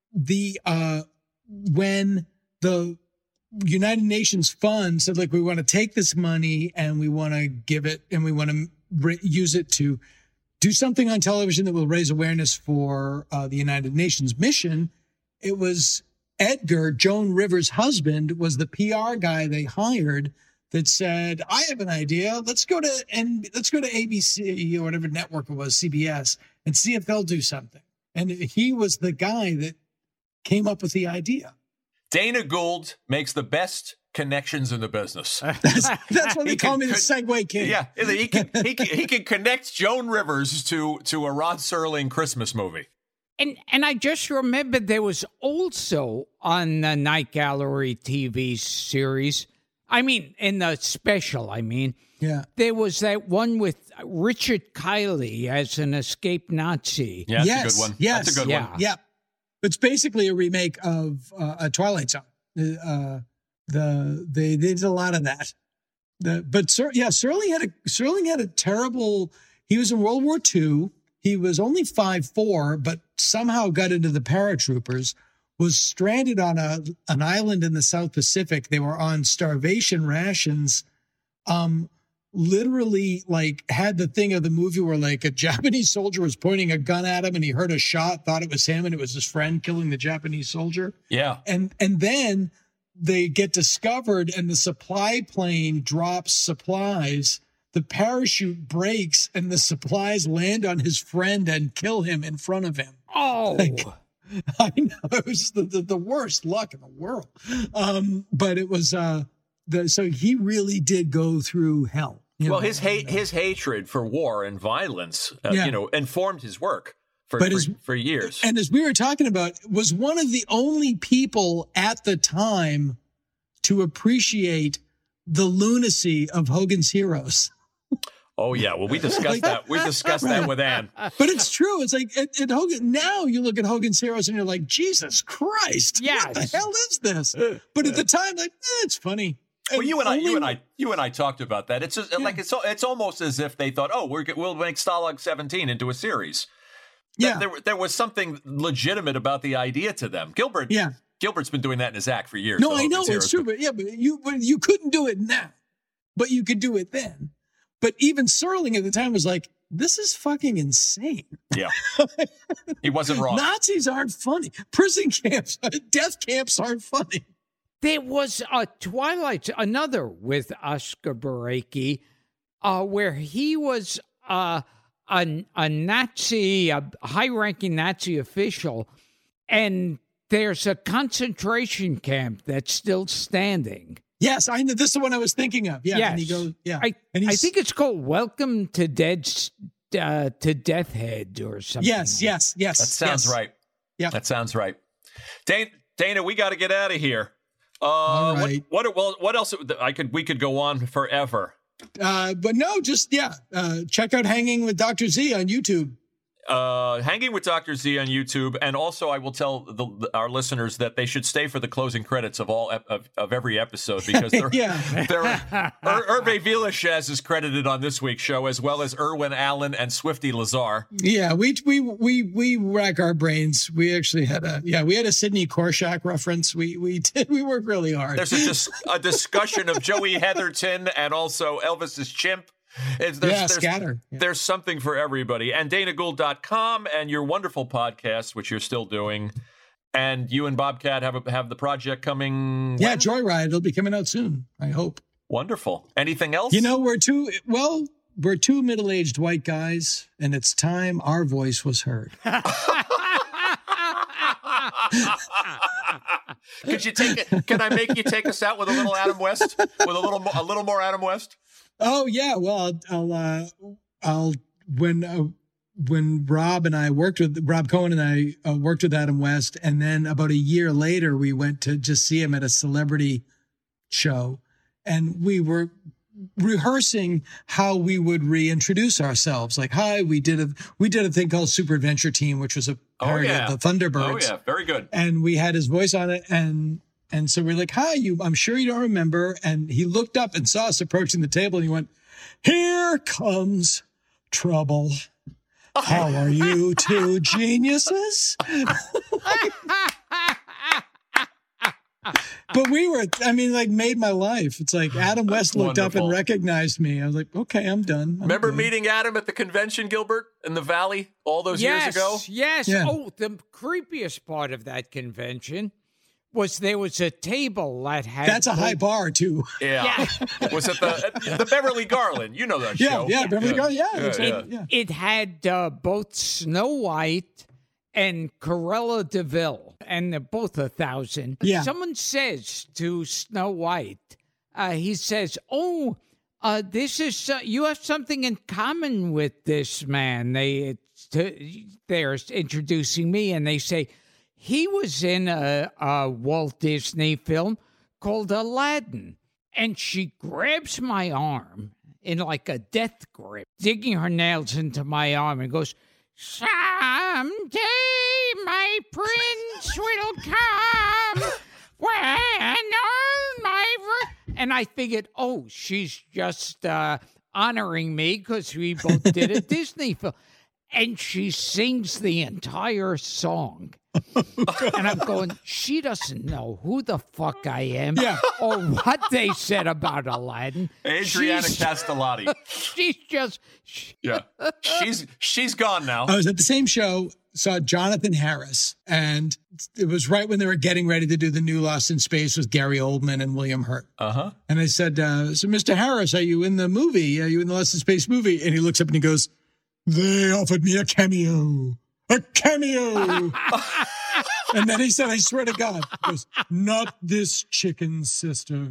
when the United Nations Fund said, we want to take this money and we want to give it and we want to use it to do something on television that will raise awareness for the United Nations mission, it was Edgar, Joan Rivers' husband, was the PR guy they hired that said, I have an idea. Let's go to ABC or whatever network it was, CBS, and see if they'll do something. And he was the guy that came up with the idea. Dana Gould makes the best connections in the business. That's what they call me, the Segway King. Yeah, he can connect Joan Rivers to a Rod Serling Christmas movie. And I just remembered there was also on the Night Gallery TV series, in the special, yeah, there was that one with Richard Kiley as an escaped Nazi. Yeah, that's a good one. Yes, that's a good one. Yeah, it's basically a remake of a Twilight Zone. They did a lot of that. Serling had a terrible. He was in World War II. He was only 5'4", but somehow got into the paratroopers, was stranded on an island in the South Pacific. They were on starvation rations, literally had the thing of the movie where a Japanese soldier was pointing a gun at him and he heard a shot, thought it was him, and it was his friend killing the Japanese soldier. Yeah. And then they get discovered and the supply plane drops supplies. The parachute breaks and the supplies land on his friend and kill him in front of him. Oh, I know. It was the worst luck in the world. But it was, so he really did go through hell. His hatred for war and violence, informed his work for years. And as we were talking about, was one of the only people at the time to appreciate the lunacy of Hogan's Heroes. Oh, yeah. Well, we discussed that. We discussed that with Ann. But it's true. It's like at Hogan. Now you look at Hogan's Heroes and you're like, Jesus Christ. Yes. What the hell is this? But at the time, it's funny. Well, you and I talked about that. It's just, it's almost as if they thought, we'll make Stalag 17 into a series. Yeah. There was something legitimate about the idea to them. Gilbert. Yeah. Gilbert's been doing that in his act for years. No, I know it's true, but you couldn't do it now, but you could do it then. But even Serling at the time was like, this is fucking insane. Yeah. He wasn't wrong. Nazis aren't funny. Prison camps, death camps aren't funny. There was a Twilight, another with Oscar Berecki, where he was a Nazi, a high-ranking Nazi official, and there's a concentration camp that's still standing. Yes, I know. This is the one I was thinking of. Yeah, yes. And he goes, yeah. I think it's called Welcome to Death Head or something. Yes. That sounds right. Yeah, that sounds right. Dana, we got to get out of here. All right. What else? We could go on forever. But no, just check out Hanging with Dr. Z on YouTube. Hanging with Dr. Z on YouTube, and also I will tell our listeners that they should stay for the closing credits of all of every episode, because Hervé Villechaize is credited on this week's show, as well as Irwin Allen and Swifty Lazar. Yeah, we rack our brains. We actually had a Sidney Korshak reference. We worked really hard. There's a discussion of Joey Heatherton and also Elvis's chimp. Scatter. Yeah. There's something for everybody. And DanaGould.com and your wonderful podcast, which you're still doing. And you and Bobcat have the project coming. Yeah, when? Joyride. It'll be coming out soon, I hope. Wonderful. Anything else? We're two middle-aged white guys, and it's time our voice was heard. Can I make you take us out with a little Adam West? With a little more Adam West? Oh yeah, well I'll when Rob Cohen and I worked with Adam West, and then about a year later we went to just see him at a celebrity show, and we were rehearsing how we would reintroduce ourselves. Like, hi, we did a thing called Super Adventure Team, which was a parody of the Thunderbirds. Oh yeah, very good. And we had his voice on it, and so we're like, hi, I'm sure you don't remember. And he looked up and saw us approaching the table, and he went, here comes trouble. How are you two geniuses? But made my life. It's like Adam West looked up and recognized me. I was like, okay, I'm done. Remember meeting Adam at the convention, Gilbert, in the Valley all those years ago? Yes. Yeah. Oh, the creepiest part of that convention was there was a table that had... That's a high bar, too. Yeah. Was it the Beverly Garland? You know that show. Yeah, Beverly Garland. Yeah. It had both Snow White and Cruella de Vil, and they're both 1,000. Yeah. Someone says to Snow White, he says, this is you have something in common with this man. They're introducing me, and they say, he was in a Walt Disney film called Aladdin. And she grabs my arm in like a death grip, digging her nails into my arm, and goes, someday my prince will come when all my... And I figured, she's just honoring me because we both did a Disney film. And she sings the entire song. And I'm going, she doesn't know who the fuck I am or what they said about Aladdin. Adriana Castellati. She's gone now. I was at the same show, saw Jonathan Harris, and it was right when they were getting ready to do the new Lost in Space with Gary Oldman and William Hurt. Uh-huh. And I said, so Mr. Harris, are you in the movie? Are you in the Lost in Space movie? And he looks up and he goes, they offered me a cameo. A cameo. And then he said, I swear to God, he goes, not this chicken, sister.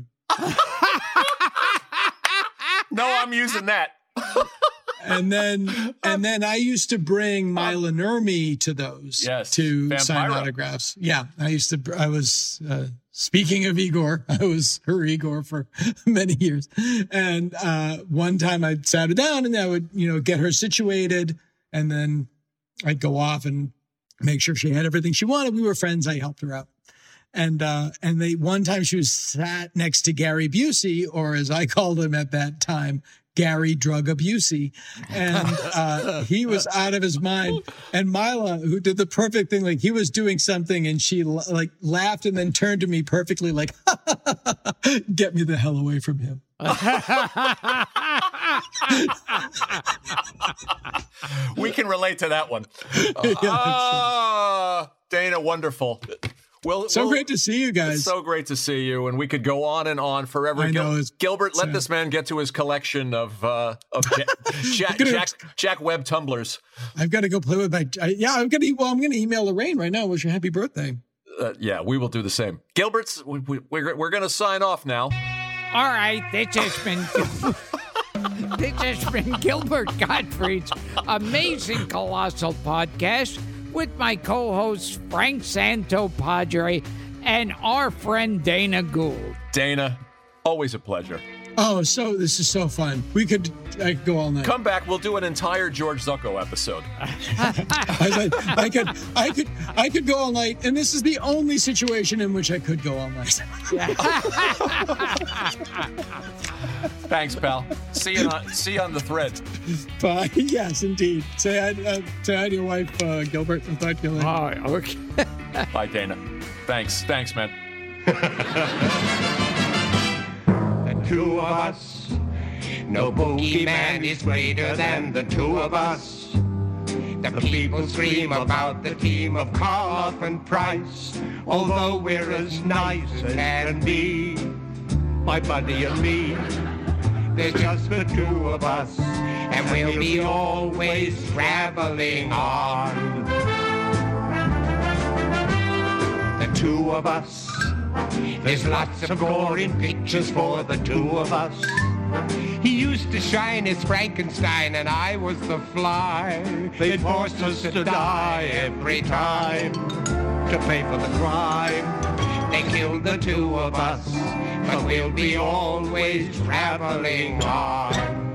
No, I'm using that. And then I used to bring Mila Nurmi to those to Vampira. sign autographs. Yeah, I was speaking of Igor, I was her Igor for many years. And one time I sat her down and I would, get her situated, and then I'd go off and make sure she had everything she wanted. We were friends. I helped her out. And one time she was sat next to Gary Busey, or as I called him at that time, Gary Drug Abusey. And he was out of his mind. And Mila, who did the perfect thing, like he was doing something and she laughed and then turned to me perfectly like, get me the hell away from him. We can relate to that one. Dana, wonderful. Great to see you guys. It's so great to see you, and we could go on and on forever. I know, Gilbert, let this man get to his collection of Jack Webb tumblers. I've got to go play with my. I'm going to email Lorraine right now. Wish her happy birthday. We will do the same. Gilbert's. We're going to sign off now. All right, this has been Gilbert Gottfried's amazing colossal podcast with my co-host Frank Santopadre and our friend Dana Gould. Dana, always a pleasure. Oh, this is so fun. I could go all night. Come back. We'll do an entire George Zucco episode. I could go all night, and this is the only situation in which I could go all night. Thanks, pal. See you on the thread. Bye. Yes, indeed. Say hi to your wife, Gilbert. I'll talk to you later. Oh, okay. Bye, Dana. Thanks, man. The two of us. No boogeyman is greater than the two of us. The people scream about the team of Karloff and Price. Although we're as nice as can be, my buddy and me, there's just the two of us, and we'll be always traveling on. The two of us. There's lots of gore in pictures for the two of us. He used to shine as Frankenstein and I was the fly. They forced us to die every time to pay for the crime. They killed the two of us, but we'll be always traveling on.